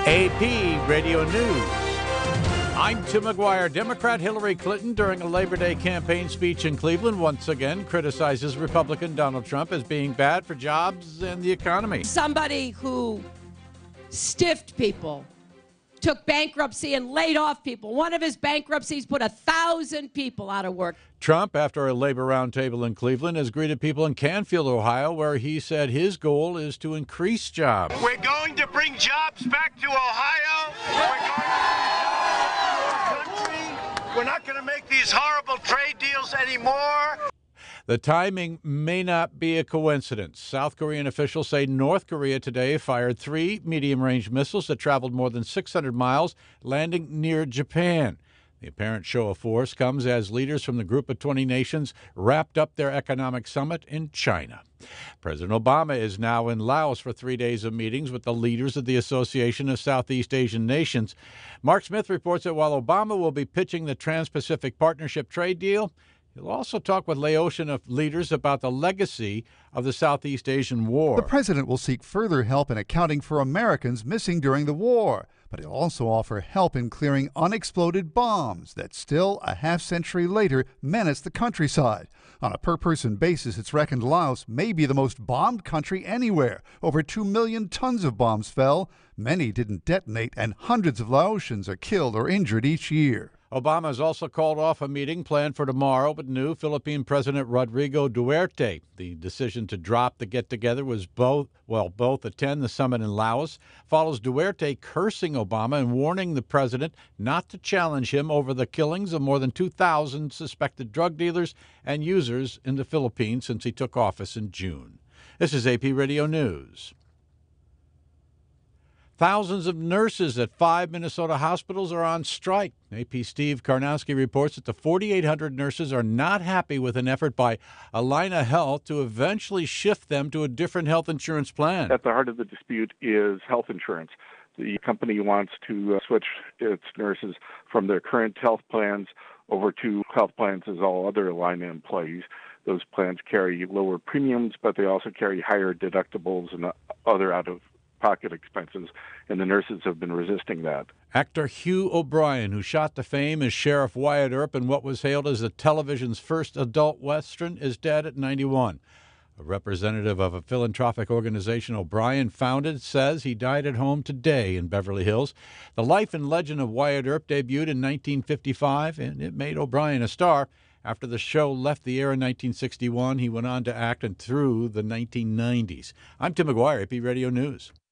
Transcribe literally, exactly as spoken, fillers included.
A P Radio News. I'm Tim McGuire. Democrat Hillary Clinton, during a Labor Day campaign speech in Cleveland, once again criticizes Republican Donald Trump as being bad for jobs and the economy. Somebody who stiffed people, took bankruptcy and laid off people. One of his bankruptcies put a thousand people out of work. Trump, after a labor roundtable in Cleveland, has greeted people in Canfield, Ohio, where he said his goal is to increase jobs. We're going to bring jobs back to Ohio. We're going to bring jobs to our country. We're not going to make these horrible trade deals anymore. The timing may not be a coincidence. South Korean officials say North Korea today fired three medium-range missiles that traveled more than six hundred miles, landing near Japan. The apparent show of force comes as leaders from the Group of twenty nations wrapped up their economic summit in China. President Obama is now in Laos for three days of meetings with the leaders of the Association of Southeast Asian Nations. Mark Smith reports that while Obama will be pitching the Trans-Pacific Partnership trade deal, he'll also talk with Laotian leaders about the legacy of the Southeast Asian War. The president will seek further help in accounting for Americans missing during the war, but he'll also offer help in clearing unexploded bombs that still, a half-century later, menace the countryside. On a per-person basis, it's reckoned Laos may be the most bombed country anywhere. Over two million tons of bombs fell. Many didn't detonate, and hundreds of Laotians are killed or injured each year. Obama has also called off a meeting planned for tomorrow with new Philippine President Rodrigo Duterte. The decision to drop the get-together was both, well, both attend the summit in Laos, follows Duterte cursing Obama and warning the president not to challenge him over the killings of more than two thousand suspected drug dealers and users in the Philippines since he took office in June. This is A P Radio News. Thousands of nurses at five Minnesota hospitals are on strike. A P Steve Karnowski reports that the forty-eight hundred nurses are not happy with an effort by Allina Health to eventually shift them to a different health insurance plan. At the heart of the dispute is health insurance. The company wants to uh, switch its nurses from their current health plans over to health plans as all other Allina employees. Those plans carry lower premiums, but they also carry higher deductibles and other out-of pocket expenses, and the nurses have been resisting that. Actor Hugh O'Brian, who shot to fame as Sheriff Wyatt Earp in what was hailed as the television's first adult Western, is dead at ninety-one. A representative of a philanthropic organization O'Brian founded says he died at home today in Beverly Hills. The life and legend of Wyatt Earp debuted in nineteen fifty-five, and it made O'Brian a star. After the show left the air in nineteen sixty-one, he went on to act and through the nineteen nineties. I'm Tim McGuire, A P Radio News.